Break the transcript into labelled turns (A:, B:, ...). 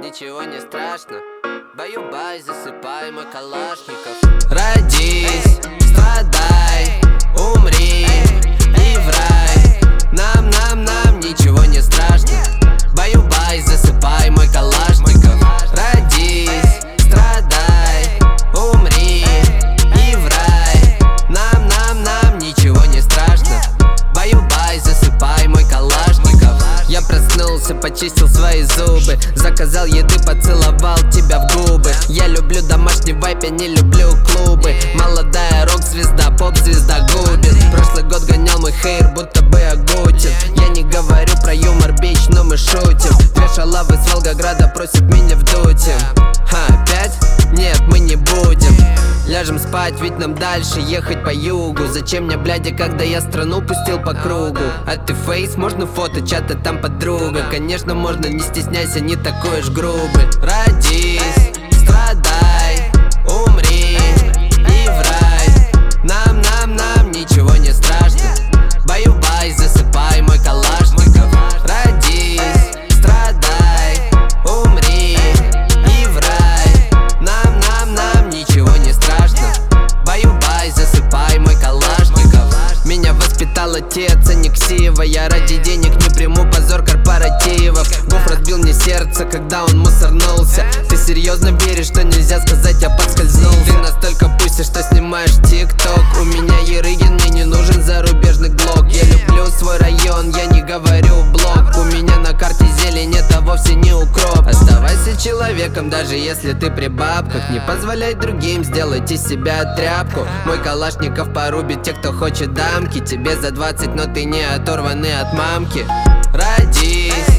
A: ничего не страшно. Баю-бай, засыпай, мой калашников. Родись, страдай, умри и в рай. Нам ничего не страшно. Баю-бай, засыпай, мой калашников. Родись, страдай, умри и в рай. Нам ничего не страшно. Баю-бай, засыпай, мой калашников. Я проснулся, почистил свои зубы, заказал еды, поцеловал тебя в губы. Я люблю домашний вайп, я не люблю клубы. Молодая рок-звезда, поп-звезда губит. Прошлый год гонял мой хейр, будто бы Агутин. Я не говорю про юмор, бич, но мы шутим. Две шалавы с Волгограда просят меня вдуть им. Опять? Нет, мы не будем. Ляжем спать, ведь нам дальше ехать по югу. Зачем мне, бляди, когда я страну пустил по кругу? А ты фейс, можно фото, чата там подруга. Конечно, можно, не стесняйся, не такой уж грубый. Родись, страдай, умри и в рай. Нам ничего не страшно. Баю-бай, засыпай, мой калашников. Родись, страдай, умри и в рай. Нам ничего не страшно. Баю-бай, засыпай, мой калашников. Меня воспитал отец, а не ксива. Я ради денег не приму позор корпоративов. Гоф разбил мне сердце, когда он мусорнулся. Ты серьезно веришь, что нельзя сказать, я подскользнулся? Ты настолько пустишь, что снимаешь тик-ток. У меня Ерыгин, мне не нужен зарубежный глок. Я люблю свой район, я не говорю блок. У меня на карте зелень, это вовсе не укроп. Оставайся человеком, даже если ты при бабках. Не позволяй другим сделать из себя тряпку. Мой калашников порубит тех, кто хочет дамки. Тебе за 20, но ты не оторванный от мамки. Родись,